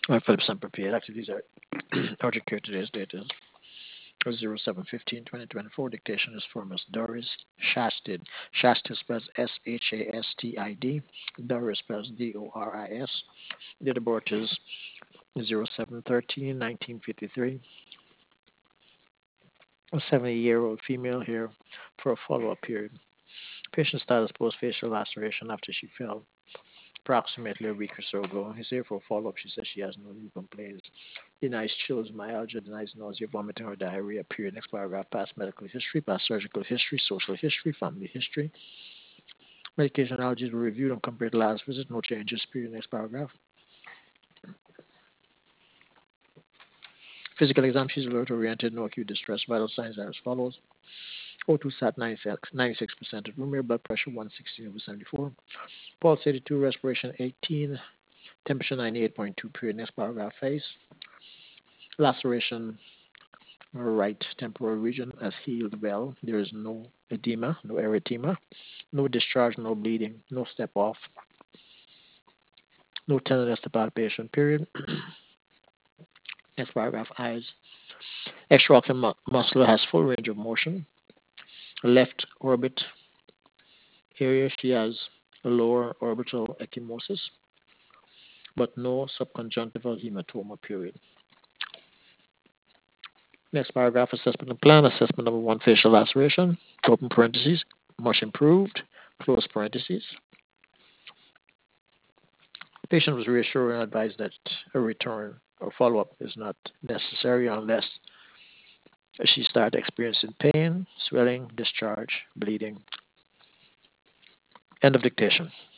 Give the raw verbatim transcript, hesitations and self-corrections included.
Uh, for the percent prepared. Actually, these are urgent care. Today's date is zero seven fifteen twenty twenty-four. Dictation is for Miss Doris Shastid. Shastid spells S H A S T I D. Doris spells D O R I S. Date of birth is zero seven thirteen nineteen fifty-three. A seventy year old female here for a follow up period. Patient status post facial laceration after she fell approximately a week or so ago. He's here for a follow up. She says she has no new complaints. Denies chills, myalgia, denies nausea, vomiting, or diarrhea. Period. Next paragraph. Past medical history, past surgical history, social history, family history. Medication allergies were reviewed and compared to last visit. No changes. Period. Next paragraph. Physical exam. She's alert oriented. No acute distress. Vital signs are as follows. O two sat ninety-six percent. Room air blood pressure one sixteen over seventy-four. Pulse eighty-two. Respiration eighteen. Temperature ninety-eight point two. Period. Next paragraph. Face. Laceration right temporal region has healed well. There is no edema, no erythema, no discharge, no bleeding, no step off, no tenderness to palpation, period. Next paragraph. Eyes. Extraocular mu- muscle has full range of motion. Left orbit area, she has a lower orbital ecchymosis, but no subconjunctival hematoma, period. Next paragraph. Assessment and plan. Assessment number one, facial laceration. Open parentheses. Much improved. Close parentheses. The patient was reassured and advised that a return or follow-up is not necessary unless she started experiencing pain, swelling, discharge, bleeding. End of dictation.